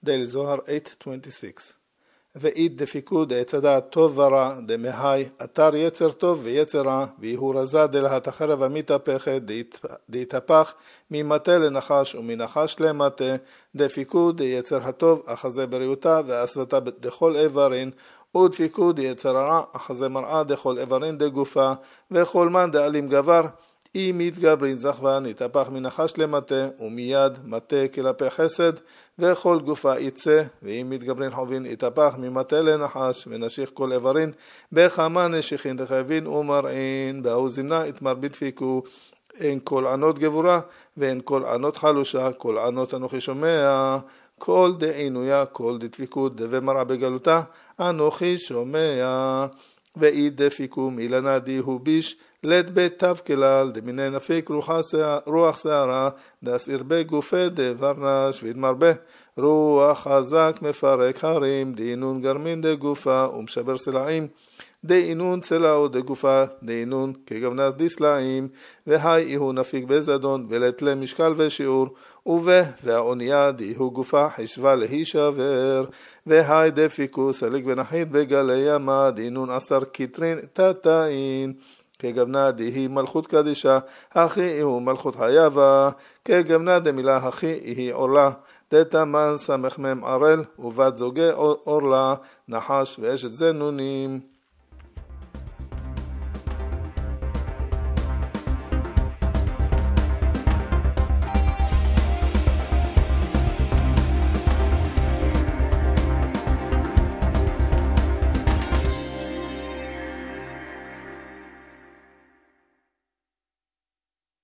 דל זוהר 826. ואית דפיקוד הצדה טוב ורע דמהי אתר יצר טוב ויצר רע, והוא רזה דלהת החרב המתהפכת דהתהפך ממטה לנחש ומנחש למטה, דפיקוד יצר הטוב אחזה בריאותה ואסרתה דכל איברין, ודפיקוד יצר הרע אחזה מראה דכל איברין דגופה, וכל מן דאלים גבר אם מתגברין זכבה נתהפך מנחש למטה ומיד מטה כלפי חסד, וכל גופה יצא, ואם מתגברין חובין יתהפך ממטה לנחש ונשיך כל איברין בכמה נשיכין דחייבין ומרעין, באו זמנה יתמר בדפיקו, אין כל ענות גבורה ואין כל ענות חלושה, כל ענות אנוכי שומע, כל דעינויה כל דדפיקות דבמראה בגלותה אנוכי שומע. ואי דפיקו מילנה דיהו ביש לד בית תו כלל דמיני נפיק רוח שערה דאסיר בגופה דברנש וידמרבה רוח חזק מפרק הרים דאינון גרמין דגופה ומשבר סלעים דאינון צלעו דגופה דאינון כגבנס דיסלעים, והי איהו נפיק בזדון ולתלה משקל ושיעור, והאונייה דאיהו גופה חשבה להישבר, והי דפיקו סליק ונחית בגלי ימה דאינון 10 קטרין תתאין, כגבנה דהי מלכות קדישה, הכי איהו מלכות חייבה, כגבנה דמילה הכי היא עורלה, דתמן סמך מם ערל, ובת זוגה עורלה, נחש ואשת זנונים.